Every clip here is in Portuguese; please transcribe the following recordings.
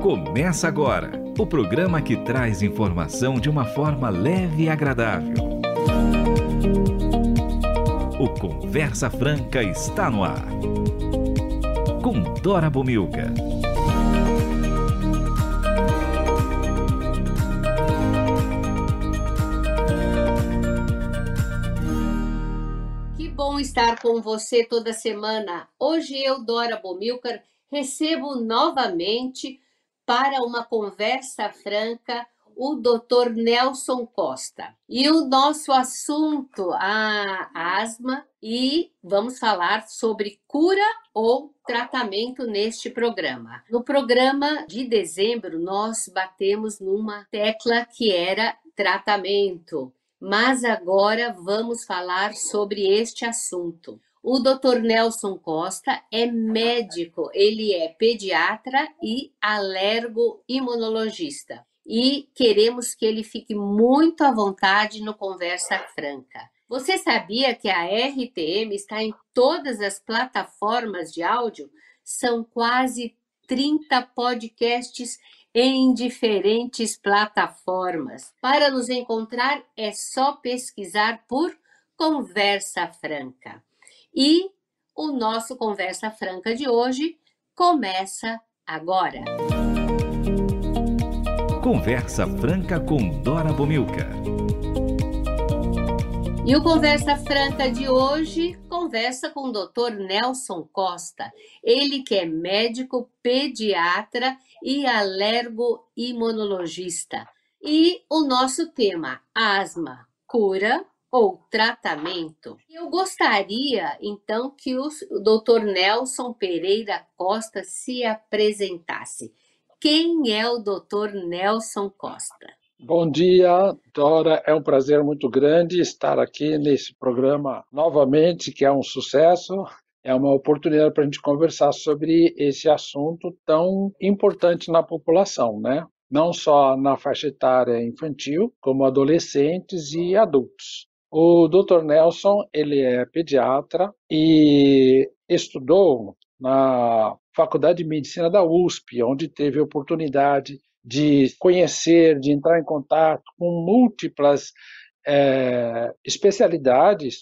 Começa agora o programa que traz informação de uma forma leve e agradável. O Conversa Franca está no ar. Com Dora Bomilca. Que bom estar com você toda semana. Hoje eu, Dora Bomilcar, recebo novamente para uma conversa franca o Dr. Nelson Costa. E o nosso assunto, a asma, e vamos falar sobre cura ou tratamento neste programa. No programa de dezembro, nós batemos numa tecla que era tratamento. Mas agora vamos falar sobre este assunto. O Dr. Nelson Costa é médico, ele é pediatra e alergo-imunologista. E queremos que ele fique muito à vontade no Conversa Franca. Você sabia que a RTM está em todas as plataformas de áudio? São quase 30 podcasts em diferentes plataformas. Para nos encontrar é só pesquisar por Conversa Franca. E o nosso Conversa Franca de hoje começa agora. Conversa Franca com Dora Bomilca. E o Conversa Franca de hoje conversa com o Dr. Nelson Costa, ele que é médico, pediatra e alergo-imunologista. E o nosso tema, asma, cura ou tratamento. Eu gostaria, então, que o Dr. Nelson Pereira Costa se apresentasse. Quem é o Dr. Nelson Costa? Bom dia, Dora. É um prazer muito grande estar aqui nesse programa novamente, que é um sucesso. É uma oportunidade para a gente conversar sobre esse assunto tão importante na população, né? Não só na faixa etária infantil, como adolescentes e adultos. O Dr. Nelson, ele é pediatra e estudou na Faculdade de Medicina da USP, onde teve a oportunidade de conhecer, de entrar em contato com múltiplas especialidades,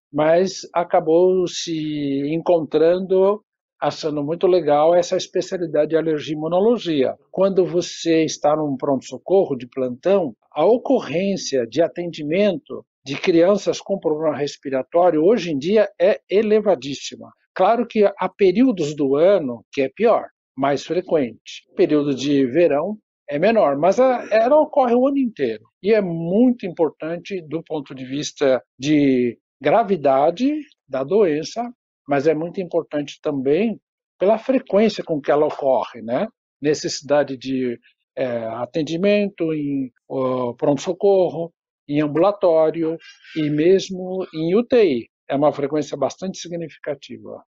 mas acabou se encontrando, achando muito legal essa especialidade de alergia e imunologia. Quando você está num pronto-socorro de plantão, a ocorrência de atendimento de crianças com problema respiratório hoje em dia é elevadíssima. Claro que há períodos do ano que é pior, mais frequente. O período de verão é menor, mas ela ocorre o ano inteiro. E é muito importante do ponto de vista de gravidade da doença, mas é muito importante também pela frequência com que ela ocorre, né? Necessidade de atendimento em pronto-socorro, em ambulatório e mesmo em UTI. É uma frequência bastante significativa.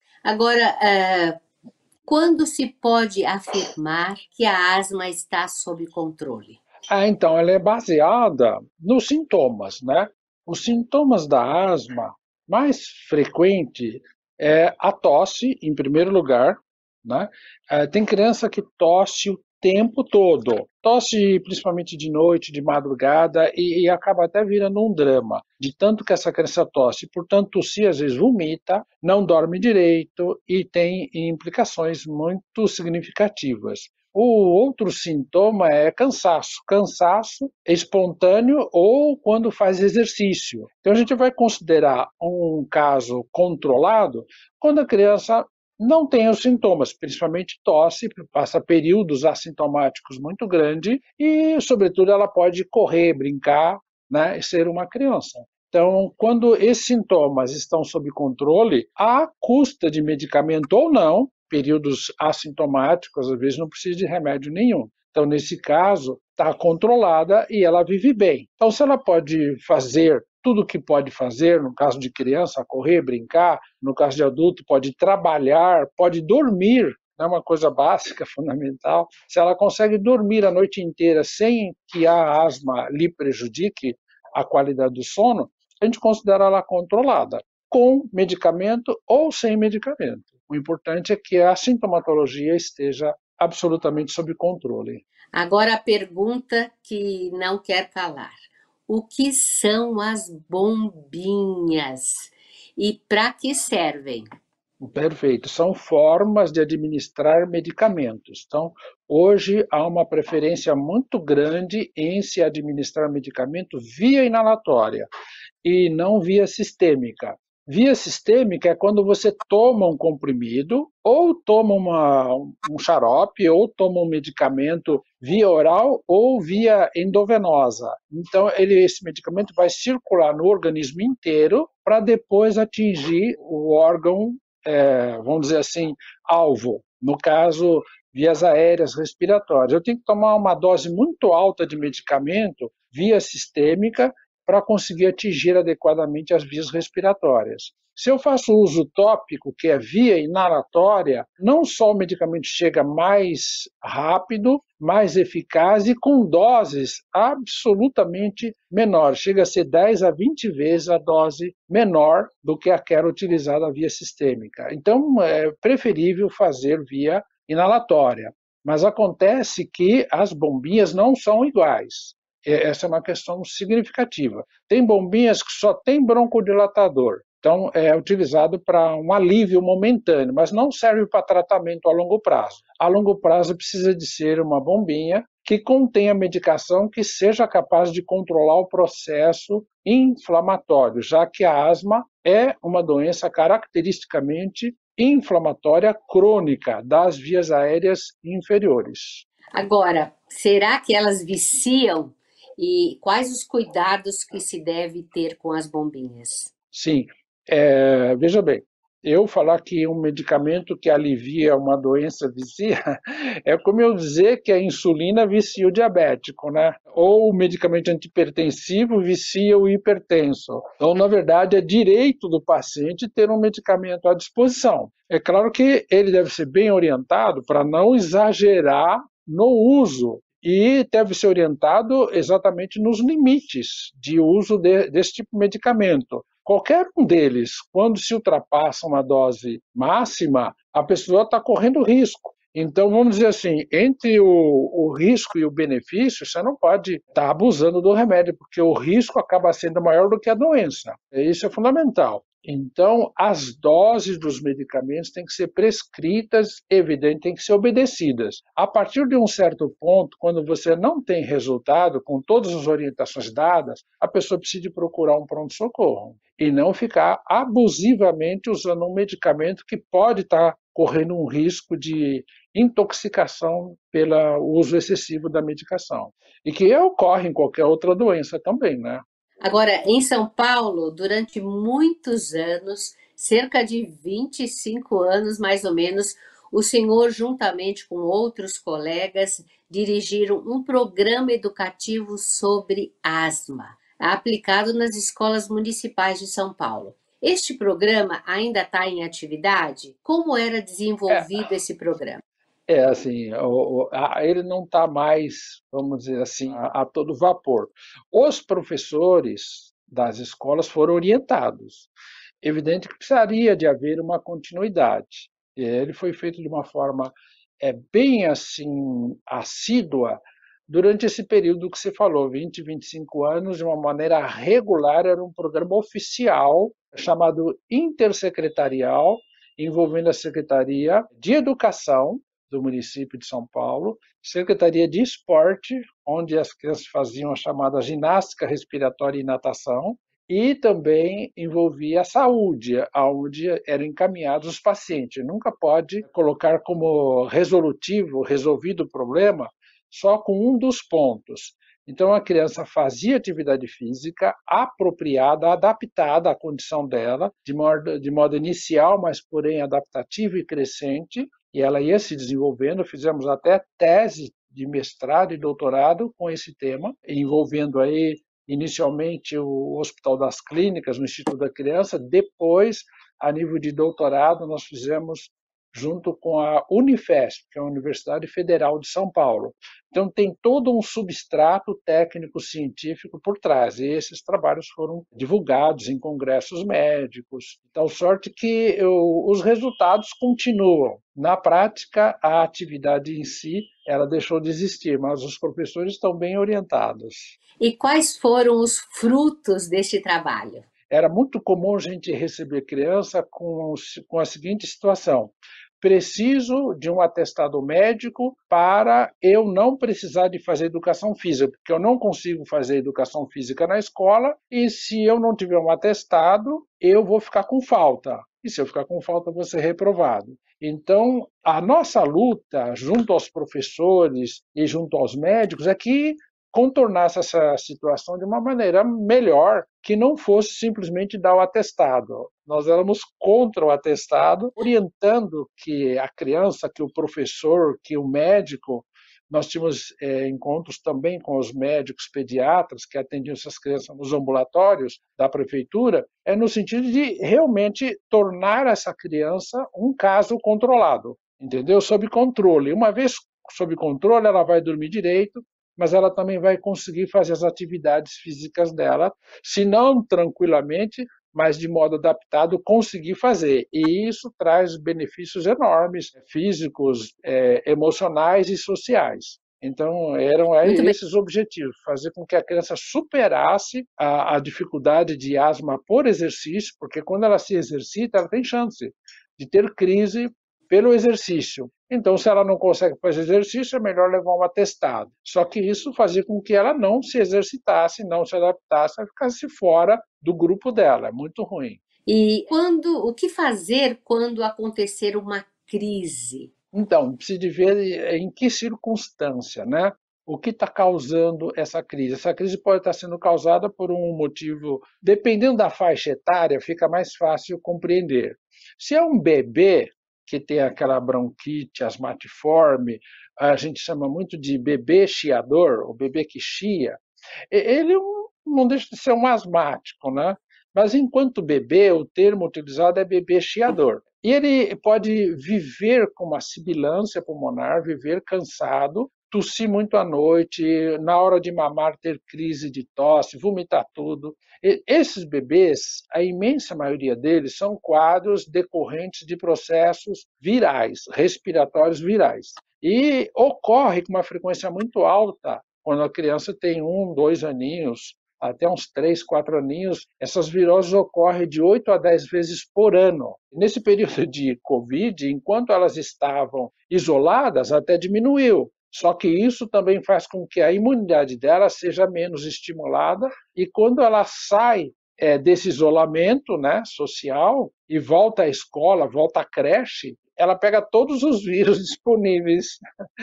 Agora, quando se pode afirmar que a asma está sob controle? Então, ela é baseada nos sintomas, né? Os sintomas da asma mais frequente é a tosse, em primeiro lugar, né? Tem criança que tosse o tempo todo, tosse principalmente de noite, de madrugada e acaba até virando um drama, de tanto que essa criança tosse, portanto, tossir às vezes vomita, não dorme direito e tem implicações muito significativas. O outro sintoma é cansaço espontâneo ou quando faz exercício. Então a gente vai considerar um caso controlado quando a criança não tem os sintomas, principalmente tosse, passa períodos assintomáticos muito grandes e, sobretudo, ela pode correr, brincar, né, e ser uma criança. Então, quando esses sintomas estão sob controle, à custa de medicamento ou não, períodos assintomáticos, às vezes não precisa de remédio nenhum. Então, nesse caso, está controlada e ela vive bem. Então, se ela pode fazer tudo o que pode fazer, no caso de criança, correr, brincar, no caso de adulto, pode trabalhar, pode dormir, é uma coisa básica, fundamental. Se ela consegue dormir a noite inteira sem que a asma lhe prejudique a qualidade do sono, a gente considera ela controlada, com medicamento ou sem medicamento. O importante é que a sintomatologia esteja absolutamente sob controle. Agora a pergunta que não quer calar. O que são as bombinhas e para que servem? Perfeito. São formas de administrar medicamentos. Então, hoje há uma preferência muito grande em se administrar medicamento via inalatória e não via sistêmica. Via sistêmica é quando você toma um comprimido, ou toma um xarope, ou toma um medicamento via oral ou via endovenosa. Então, esse medicamento vai circular no organismo inteiro para depois atingir o órgão, vamos dizer assim, alvo. No caso, vias aéreas respiratórias. Eu tenho que tomar uma dose muito alta de medicamento via sistêmica para conseguir atingir adequadamente as vias respiratórias. Se eu faço uso tópico, que é via inalatória, não só o medicamento chega mais rápido, mais eficaz e com doses absolutamente menores. Chega a ser 10 a 20 vezes a dose menor do que aquela utilizada via sistêmica. Então, é preferível fazer via inalatória. Mas acontece que as bombinhas não são iguais. Essa é uma questão significativa. Tem bombinhas que só tem broncodilatador, então é utilizado para um alívio momentâneo, mas não serve para tratamento a longo prazo. A longo prazo precisa de ser uma bombinha que contenha medicação que seja capaz de controlar o processo inflamatório, já que a asma é uma doença caracteristicamente inflamatória crônica das vias aéreas inferiores. Agora, será que elas viciam? E quais os cuidados que se deve ter com as bombinhas? Sim, veja bem, eu falar que um medicamento que alivia uma doença vicia, é como eu dizer que a insulina vicia o diabético, né? Ou o medicamento antipertensivo vicia o hipertenso. Então, na verdade, é direito do paciente ter um medicamento à disposição. É claro que ele deve ser bem orientado para não exagerar no uso e deve ser orientado exatamente nos limites de uso desse tipo de medicamento. Qualquer um deles, quando se ultrapassa uma dose máxima, a pessoa está correndo risco. Então, vamos dizer assim, entre o risco e o benefício, você não pode estar abusando do remédio, porque o risco acaba sendo maior do que a doença. Isso é fundamental. Então, as doses dos medicamentos têm que ser prescritas, evidente, têm que ser obedecidas. A partir de um certo ponto, quando você não tem resultado com todas as orientações dadas, a pessoa precisa procurar um pronto-socorro e não ficar abusivamente usando um medicamento que pode estar correndo um risco de intoxicação pelo uso excessivo da medicação. E que ocorre em qualquer outra doença também, né? Agora, em São Paulo, durante muitos anos, cerca de 25 anos mais ou menos, o senhor, juntamente com outros colegas, dirigiram um programa educativo sobre asma, aplicado nas escolas municipais de São Paulo. Este programa ainda está em atividade? Como era É, desenvolvido esse programa? assim, ele não está mais, vamos dizer assim, a todo vapor. Os professores das escolas foram orientados. Evidente que precisaria de haver uma continuidade. Ele foi feito de uma forma bem assim assídua durante esse período que você falou, 20, 25 anos, de uma maneira regular, era um programa oficial chamado intersecretarial, envolvendo a Secretaria de Educação do município de São Paulo, Secretaria de Esporte, onde as crianças faziam a chamada ginástica respiratória e natação, e também envolvia a saúde, onde eram encaminhados os pacientes. Nunca pode colocar como resolutivo, resolvido o problema, só com um dos pontos. Então, a criança fazia atividade física apropriada, adaptada à condição dela, de modo inicial, mas porém adaptativo e crescente, e ela ia se desenvolvendo. Fizemos até tese de mestrado e doutorado com esse tema, envolvendo aí inicialmente o Hospital das Clínicas, no Instituto da Criança, depois, a nível de doutorado, nós fizemos junto com a Unifesp, que é a Universidade Federal de São Paulo. Então, tem todo um substrato técnico-científico por trás, e esses trabalhos foram divulgados em congressos médicos, de tal sorte que os resultados continuam. Na prática, a atividade em si, ela deixou de existir, mas os professores estão bem orientados. E quais foram os frutos deste trabalho? Era muito comum a gente receber criança com a seguinte situação: preciso de um atestado médico para eu não precisar de fazer educação física, porque eu não consigo fazer educação física na escola, e se eu não tiver um atestado, eu vou ficar com falta. E se eu ficar com falta, vou ser reprovado. Então, a nossa luta, junto aos professores e junto aos médicos, é que contornasse essa situação de uma maneira melhor, que não fosse simplesmente dar o atestado. Nós éramos contra o atestado, orientando que a criança, que o professor, que o médico, nós tínhamos encontros também com os médicos pediatras que atendiam essas crianças nos ambulatórios da prefeitura, no sentido de realmente tornar essa criança um caso controlado, entendeu? Sob controle. Uma vez sob controle, ela vai dormir direito, mas ela também vai conseguir fazer as atividades físicas dela, se não tranquilamente, mas de modo adaptado, conseguir fazer. E isso traz benefícios enormes, físicos, emocionais e sociais. Então, eram esses objetivos: fazer com que a criança superasse a dificuldade de asma por exercício, porque quando ela se exercita, ela tem chance de ter crise pelo exercício. Então, se ela não consegue fazer exercício, é melhor levar um atestado. Só que isso fazia com que ela não se exercitasse, não se adaptasse, ficasse fora do grupo dela. É muito ruim. E o que fazer quando acontecer uma crise? Então, precisa ver em que circunstância, né? O que está causando essa crise? Essa crise pode estar sendo causada por um motivo, dependendo da faixa etária, fica mais fácil compreender. Se é um bebê que tem aquela bronquite asmatiforme, a gente chama muito de bebê chiador, o bebê que chia, ele não deixa de ser um asmático, né? Mas enquanto bebê, o termo utilizado é bebê chiador. E ele pode viver com uma sibilância pulmonar, viver cansado, tossir muito à noite, na hora de mamar ter crise de tosse, vomitar tudo. Esses bebês, a imensa maioria deles, são quadros decorrentes de processos virais, respiratórios virais. E ocorre com uma frequência muito alta quando a criança tem 1, 2 aninhos, até uns 3, 4 aninhos, essas viroses ocorrem de 8 a 10 vezes por ano. Nesse período de Covid, enquanto elas estavam isoladas, até diminuiu. Só que isso também faz com que a imunidade dela seja menos estimulada, e quando ela sai desse isolamento, né, social e volta à escola, volta à creche, ela pega todos os vírus disponíveis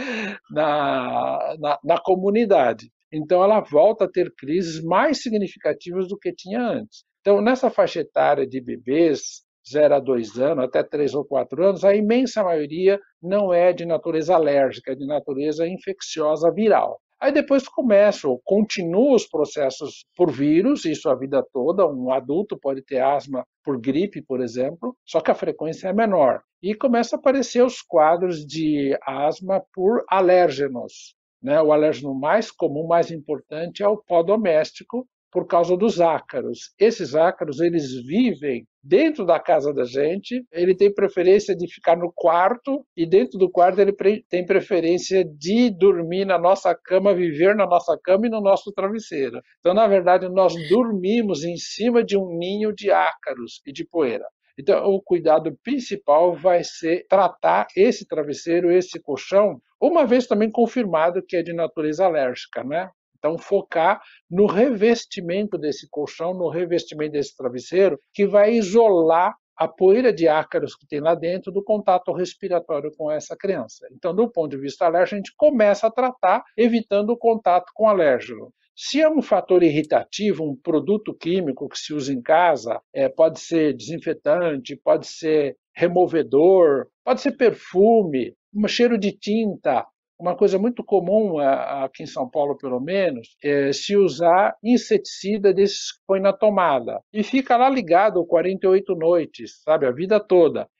na comunidade. Então, ela volta a ter crises mais significativas do que tinha antes. Então, nessa faixa etária de bebês, 0 a 2 anos, até 3 ou 4 anos, a imensa maioria não é de natureza alérgica, é de natureza infecciosa viral. Aí depois continuam os processos por vírus, isso a vida toda. Um adulto pode ter asma por gripe, por exemplo, só que a frequência é menor. E começa a aparecer os quadros de asma por alérgenos. Né? O alérgeno mais comum, mais importante, é o pó doméstico, por causa dos ácaros. Esses ácaros, eles vivem dentro da casa da gente, ele tem preferência de ficar no quarto, e dentro do quarto ele tem preferência de dormir na nossa cama, viver na nossa cama e no nosso travesseiro. Então, na verdade, nós dormimos em cima de um ninho de ácaros e de poeira. Então, o cuidado principal vai ser tratar esse travesseiro, esse colchão, uma vez também confirmado que é de natureza alérgica, né? Então, focar no revestimento desse colchão, no revestimento desse travesseiro, que vai isolar a poeira de ácaros que tem lá dentro do contato respiratório com essa criança. Então, do ponto de vista alérgico, a gente começa a tratar evitando o contato com alérgeno. Se é um fator irritativo, um produto químico que se usa em casa, pode ser desinfetante, pode ser removedor, pode ser perfume, um cheiro de tinta. Uma coisa muito comum aqui em São Paulo, pelo menos, é se usar inseticida desses que põe na tomada. E fica lá ligado 48 noites, sabe, a vida toda.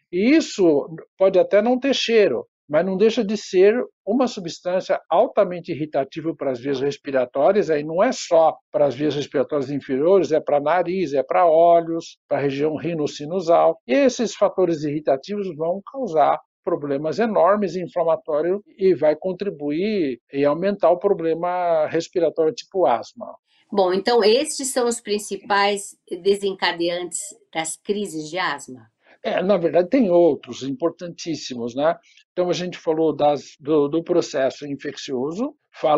E isso pode até não ter cheiro, mas não deixa de ser uma substância altamente irritativa para as vias respiratórias, aí não é só para as vias respiratórias inferiores, é para nariz, é para olhos, para a região rinocinusal. E esses fatores irritativos vão causar problemas enormes inflamatórios e vai contribuir e aumentar o problema respiratório tipo asma. Bom, então estes são os principais desencadeantes das crises de asma? Na verdade, tem outros importantíssimos, né? Então, a gente falou do processo infeccioso,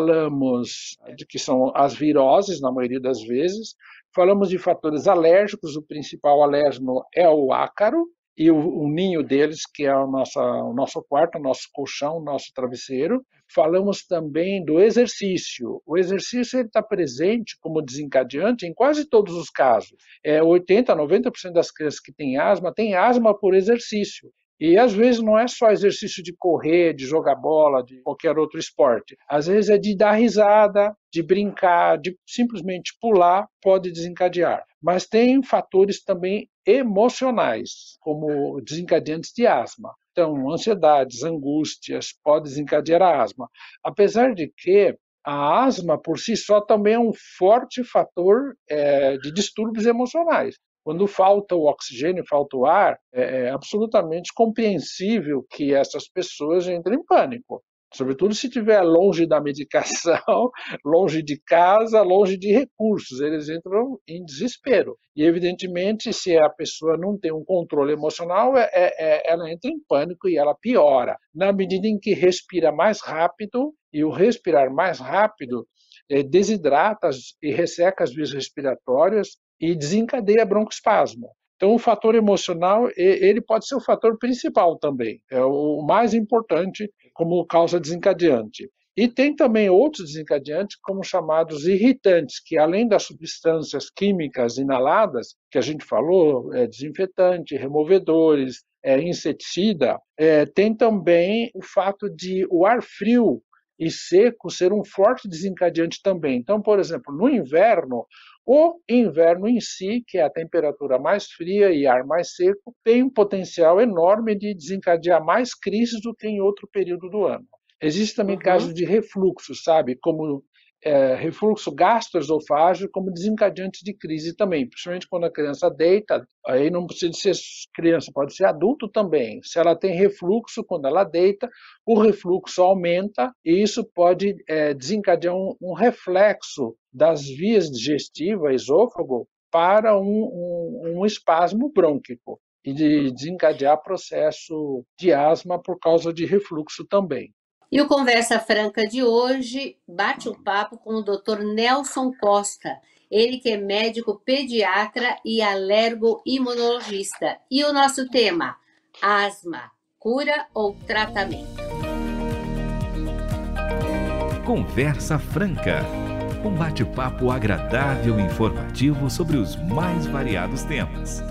falamos de que são as viroses, na maioria das vezes, falamos de fatores alérgicos, o principal alérgeno é o ácaro, e o ninho deles, que é o nosso quarto, o nosso colchão, o nosso travesseiro. Falamos também do exercício. O exercício está presente como desencadeante em quase todos os casos. 80% a 90% das crianças que têm asma por exercício. E às vezes não é só exercício de correr, de jogar bola, de qualquer outro esporte. Às vezes é de dar risada, de brincar, de simplesmente pular, pode desencadear. Mas tem fatores também emocionais, como desencadeantes de asma. Então, ansiedades, angústias, pode desencadear a asma. Apesar de que a asma, por si só, também é um forte fator de distúrbios emocionais. Quando falta o oxigênio, falta o ar, é absolutamente compreensível que essas pessoas entrem em pânico. Sobretudo se estiver longe da medicação, longe de casa, longe de recursos, eles entram em desespero. E, evidentemente, se a pessoa não tem um controle emocional, ela entra em pânico e ela piora. Na medida em que respira mais rápido, e o respirar mais rápido desidrata e resseca as vias respiratórias e desencadeia broncoespasmo. Então, o fator emocional, ele pode ser o fator principal também, é o mais importante como causa desencadeante. E tem também outros desencadeantes, como chamados irritantes, que além das substâncias químicas inaladas, que a gente falou, desinfetante, removedores, inseticida, tem também o fato de o ar frio e seco ser um forte desencadeante também. Então, por exemplo, no inverno, o inverno em si, que é a temperatura mais fria e ar mais seco, tem um potencial enorme de desencadear mais crises do que em outro período do ano. Existem também casos de refluxo, sabe? Como refluxo gastroesofágico como desencadeante de crise também, principalmente quando a criança deita, aí não precisa ser criança, pode ser adulto também. Se ela tem refluxo, quando ela deita, o refluxo aumenta e isso pode desencadear um reflexo das vias digestivas, esôfago, para um espasmo brônquico e de desencadear processo de asma por causa de refluxo também. E o Conversa Franca de hoje bate um papo com o Dr. Nelson Costa, ele que é médico pediatra e alergo-imunologista. E o nosso tema, asma, cura ou tratamento? Conversa Franca, um bate-papo agradável e informativo sobre os mais variados temas.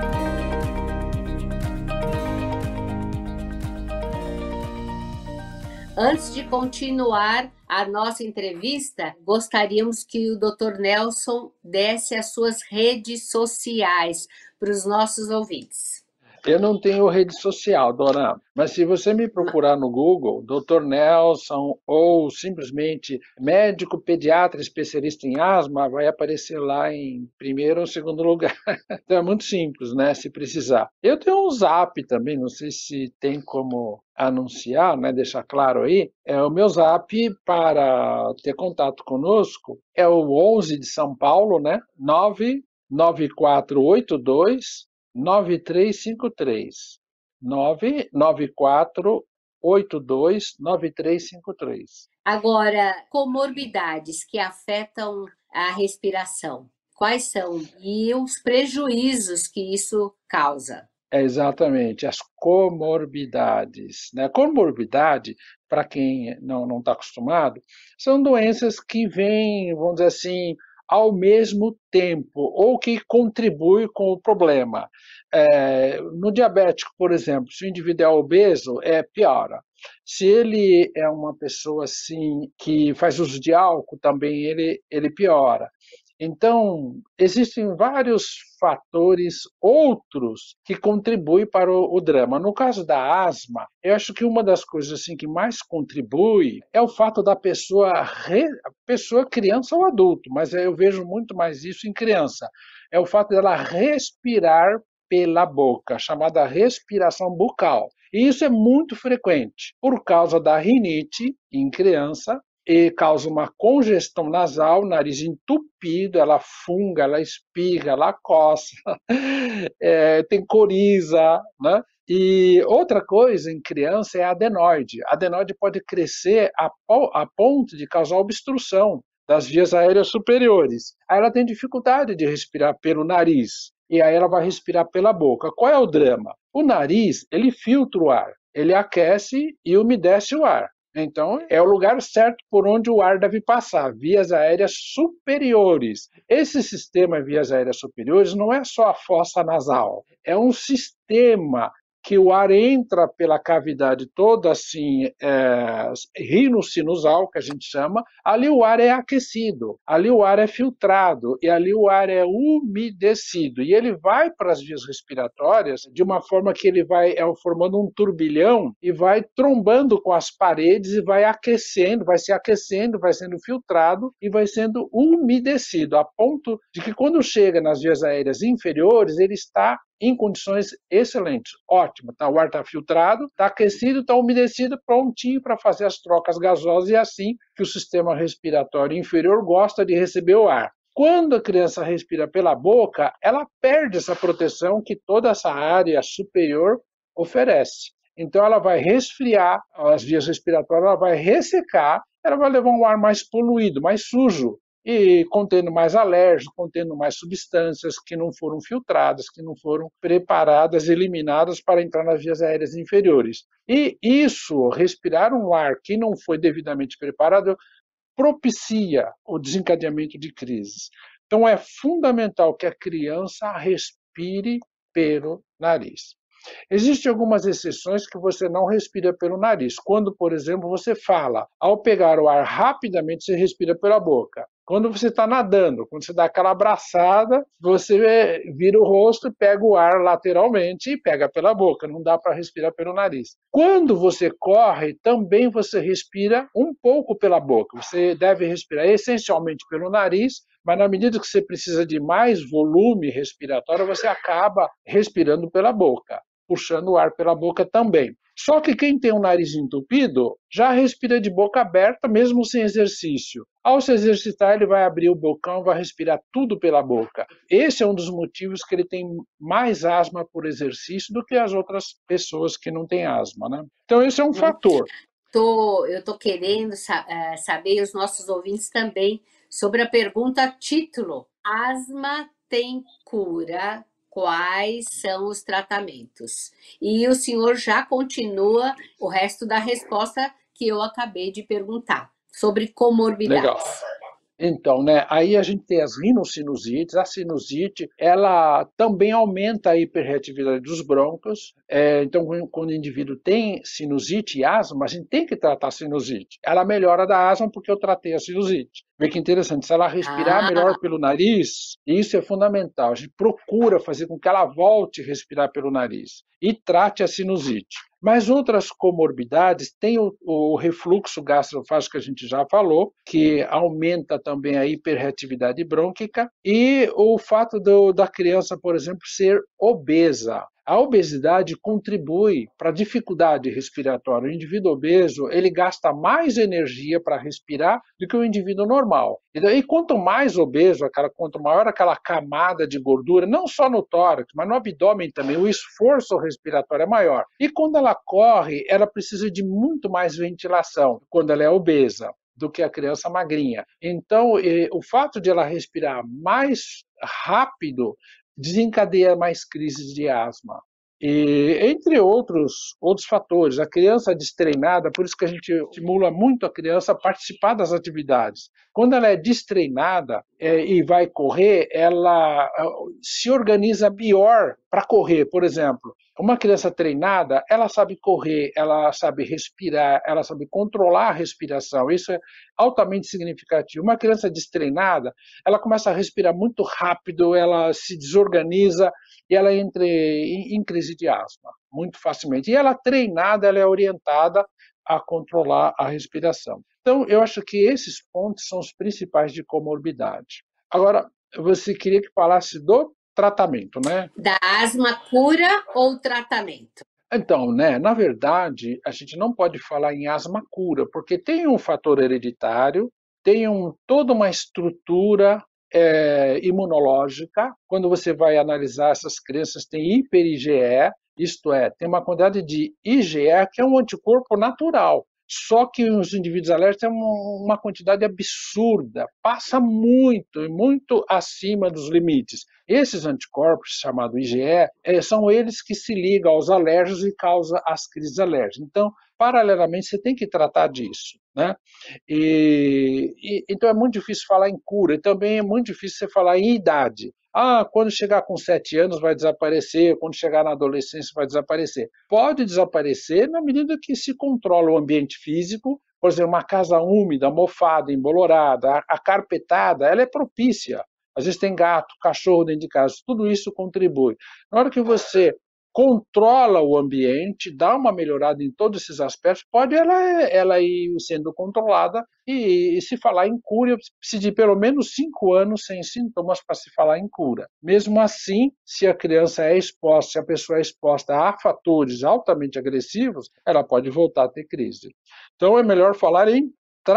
Antes de continuar a nossa entrevista, gostaríamos que o Dr. Nelson desse as suas redes sociais para os nossos ouvintes. Eu não tenho rede social, dona, mas se você me procurar no Google, Dr. Nelson, ou simplesmente médico pediatra especialista em asma, vai aparecer lá em primeiro ou segundo lugar. Então é muito simples, né, se precisar. Eu tenho um Zap também, não sei se tem como anunciar, né, deixar claro aí. O meu Zap para ter contato conosco é o 11 de São Paulo, né, 99482 9353 994829353. Agora, comorbidades que afetam a respiração, quais são? E os prejuízos que isso causa? Exatamente, as comorbidades, né? Comorbidade, para quem não está acostumado, são doenças que vêm, vamos dizer assim, ao mesmo tempo, ou que contribuem com o problema. No diabético, por exemplo, se o indivíduo é obeso, piora. Se ele é uma pessoa assim que faz uso de álcool, também ele piora. Então, existem vários fatores outros que contribuem para o drama. No caso da asma, eu acho que uma das coisas assim que mais contribui é o fato da pessoa criança ou adulto, mas eu vejo muito mais isso em criança. É o fato dela respirar pela boca, chamada respiração bucal. E isso é muito frequente por causa da rinite em criança e causa uma congestão nasal, nariz entupido, ela funga, ela espirra, ela coça, tem coriza, né? E outra coisa em criança é a adenoide. A adenoide pode crescer a ponto de causar obstrução das vias aéreas superiores. Aí ela tem dificuldade de respirar pelo nariz. E aí ela vai respirar pela boca. Qual é o drama? O nariz, ele filtra o ar. Ele aquece e umedece o ar. Então, é o lugar certo por onde o ar deve passar, vias aéreas superiores. Esse sistema vias aéreas superiores não é só a fossa nasal, é um sistema que o ar entra pela cavidade toda assim, rinocinusal, que a gente chama, ali o ar é aquecido, ali o ar é filtrado e ali o ar é umedecido e ele vai para as vias respiratórias de uma forma que ele vai formando um turbilhão e vai trombando com as paredes e vai aquecendo, vai se aquecendo, vai sendo filtrado e vai sendo umedecido, a ponto de que quando chega nas vias aéreas inferiores, ele está em condições excelentes, ótimo, tá, o ar está filtrado, está aquecido, está umedecido, prontinho para fazer as trocas gasosas e é assim que o sistema respiratório inferior gosta de receber o ar. Quando a criança respira pela boca, ela perde essa proteção que toda essa área superior oferece. Então ela vai resfriar as vias respiratórias, ela vai ressecar, ela vai levar um ar mais poluído, mais sujo, e contendo mais alérgicos, contendo mais substâncias que não foram filtradas, que não foram preparadas, eliminadas para entrar nas vias aéreas inferiores. E isso, respirar um ar que não foi devidamente preparado, propicia o desencadeamento de crises. Então é fundamental que a criança respire pelo nariz. Existem algumas exceções que você não respira pelo nariz. Quando, por exemplo, você fala, ao pegar o ar rapidamente, você respira pela boca. Quando você está nadando, quando você dá aquela abraçada, você vira o rosto, pega o ar lateralmente e pega pela boca. Não dá para respirar pelo nariz. Quando você corre, também você respira um pouco pela boca. Você deve respirar essencialmente pelo nariz, mas na medida que você precisa de mais volume respiratório, você acaba respirando pela boca, puxando o ar pela boca também. Só que quem tem o nariz entupido já respira de boca aberta, mesmo sem exercício. Ao se exercitar, ele vai abrir o bocão, vai respirar tudo pela boca. Esse é um dos motivos que ele tem mais asma por exercício do que as outras pessoas que não têm asma, né? Então, esse é um fator. Eu estou querendo saber, e os nossos ouvintes também, sobre a pergunta título: Asma tem cura? Quais são os tratamentos? E o senhor já continua o resto da resposta que eu acabei de perguntar, sobre Legal. comorbidades. Então, né, aí a gente tem as rinossinusites. A sinusite, ela também aumenta a hiperreatividade dos brônquios. Então, quando o indivíduo tem sinusite e asma, a gente tem que tratar a sinusite. Ela melhora da asma porque eu tratei a sinusite. Vê que interessante, se ela respirar melhor pelo nariz, isso é fundamental. A gente procura fazer com que ela volte a respirar pelo nariz e trate a sinusite. Mas outras comorbidades, tem o refluxo gastroesofágico que a gente já falou, que aumenta também a hiperreatividade brônquica, e o fato da criança, por exemplo, ser obesa. A obesidade contribui para a dificuldade respiratória. O indivíduo obeso, ele gasta mais energia para respirar do que o indivíduo normal. E quanto mais obeso, quanto maior aquela camada de gordura, não só no tórax, mas no abdômen também, o esforço respiratório é maior. E quando ela corre, ela precisa de muito mais ventilação, quando ela é obesa, do que a criança magrinha. Então, o fato de ela respirar mais rápido desencadeia mais crises de asma. E, entre outros fatores, a criança destreinada, por isso que a gente estimula muito a criança a participar das atividades. Quando ela é destreinada, e vai correr, ela se organiza pior para correr. Por exemplo, uma criança treinada, ela sabe correr, ela sabe respirar, ela sabe controlar a respiração. Isso é altamente significativo. Uma criança destreinada, ela começa a respirar muito rápido, ela se desorganiza e ela entra em crise de asma muito facilmente. E ela treinada, ela é orientada a controlar a respiração. Então, eu acho que esses pontos são os principais de comorbidade. Agora, você queria que falasse do tratamento, né? Da asma, cura ou tratamento? Então, né, na verdade, a gente não pode falar em asma cura, porque tem um fator hereditário, tem toda uma estrutura imunológica. Quando você vai analisar essas crianças, tem hiper-IgE, isto é, tem uma quantidade de IgE que é um anticorpo natural. Só que os indivíduos alérgicos têm uma quantidade absurda, passa muito, muito acima dos limites. Esses anticorpos, chamados IgE, são eles que se ligam aos alérgicos e causam as crises alérgicas. Então, paralelamente, você tem que tratar disso, né? Então é muito difícil falar em cura, e também é muito difícil você falar em idade. Ah, quando chegar com 7 anos vai desaparecer, quando chegar na adolescência vai desaparecer. Pode desaparecer na medida que se controla o ambiente físico. Por exemplo, uma casa úmida, mofada, embolorada, acarpetada, ela é propícia. Às vezes tem gato, cachorro dentro de casa, tudo isso contribui. Na hora que você controla o ambiente, dá uma melhorada em todos esses aspectos, pode ela ir sendo controlada e se falar em cura, precisa de pelo menos 5 anos sem sintomas para se falar em cura. Mesmo assim, se a criança é exposta, se a pessoa é exposta a fatores altamente agressivos, ela pode voltar a ter crise. Então é melhor falar em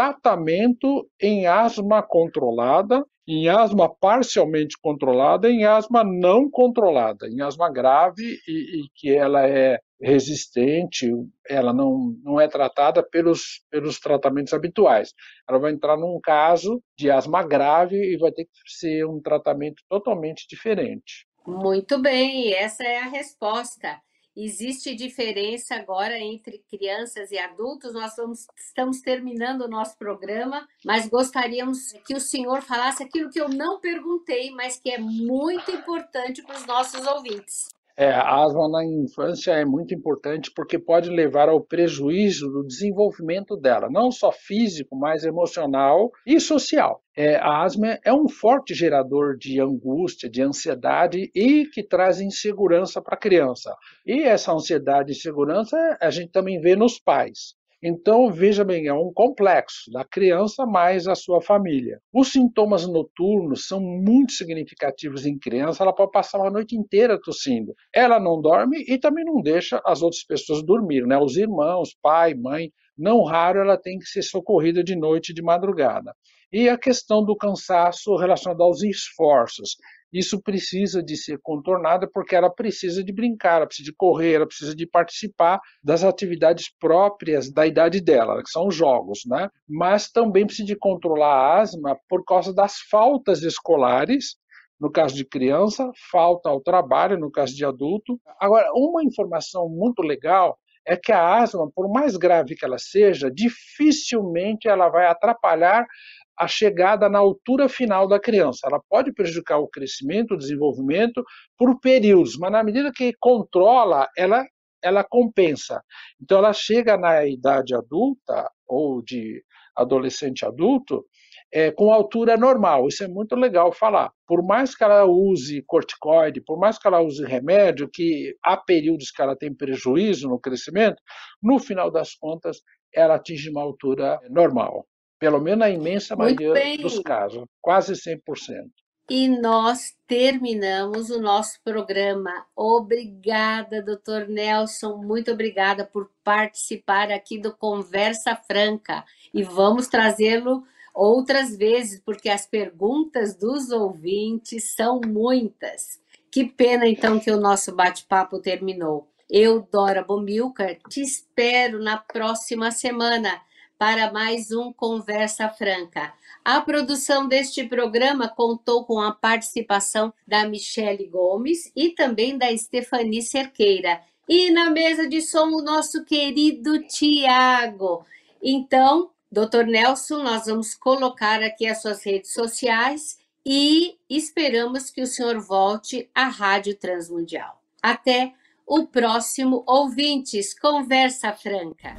tratamento em asma controlada, em asma parcialmente controlada, em asma não controlada, em asma grave e que ela é resistente, ela não é tratada pelos tratamentos habituais. Ela vai entrar num caso de asma grave e vai ter que ser um tratamento totalmente diferente. Muito bem, essa é a resposta. Existe diferença agora entre crianças e adultos? Estamos terminando o nosso programa, mas gostaríamos que o senhor falasse aquilo que eu não perguntei, mas que é muito importante para os nossos ouvintes. A asma na infância é muito importante porque pode levar ao prejuízo do desenvolvimento dela, não só físico, mas emocional e social. A asma é um forte gerador de angústia, de ansiedade e que traz insegurança para a criança. E essa ansiedade e insegurança a gente também vê nos pais. Então, veja bem, é um complexo da criança mais a sua família. Os sintomas noturnos são muito significativos em criança, ela pode passar uma noite inteira tossindo. Ela não dorme e também não deixa as outras pessoas dormirem, né? Os irmãos, pai, mãe, não raro ela tem que ser socorrida de noite e de madrugada. E a questão do cansaço relacionado aos esforços. Isso precisa de ser contornado porque ela precisa de brincar, ela precisa de correr, ela precisa de participar das atividades próprias da idade dela, que são os jogos, né? Mas também precisa de controlar a asma por causa das faltas escolares, no caso de criança, falta ao trabalho, no caso de adulto. Agora, uma informação muito legal é que a asma, por mais grave que ela seja, dificilmente ela vai atrapalhar a chegada na altura final da criança. Ela pode prejudicar o crescimento, o desenvolvimento por períodos, mas na medida que controla, ela compensa. Então ela chega na idade adulta ou de adolescente adulto com altura normal. Isso é muito legal falar. Por mais que ela use corticoide, por mais que ela use remédio, que há períodos que ela tem prejuízo no crescimento, no final das contas ela atinge uma altura normal. Pelo menos na imensa Muito maioria dos bem. casos, quase 100%. E nós terminamos o nosso programa. Obrigada, doutor Nelson. Muito obrigada por participar aqui do Conversa Franca. E vamos trazê-lo outras vezes, porque as perguntas dos ouvintes são muitas. Que pena, então, que o nosso bate-papo terminou. Eu, Dora Bomilcar, te espero na próxima semana para mais um Conversa Franca. A produção deste programa contou com a participação da Michele Gomes e também da Stephanie Cerqueira. E na mesa de som, o nosso querido Tiago. Então, doutor Nelson, nós vamos colocar aqui as suas redes sociais e esperamos que o senhor volte à Rádio Transmundial. Até o próximo Ouvintes Conversa Franca.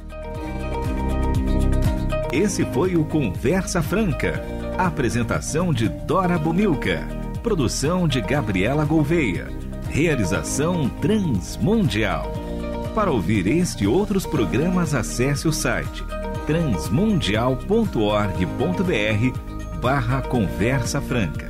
Esse foi o Conversa Franca. Apresentação de Dora Bumilcar. Produção de Gabriela Gouveia. Realização Transmundial. Para ouvir este e outros programas, acesse o site transmundial.org.br/Conversa Franca.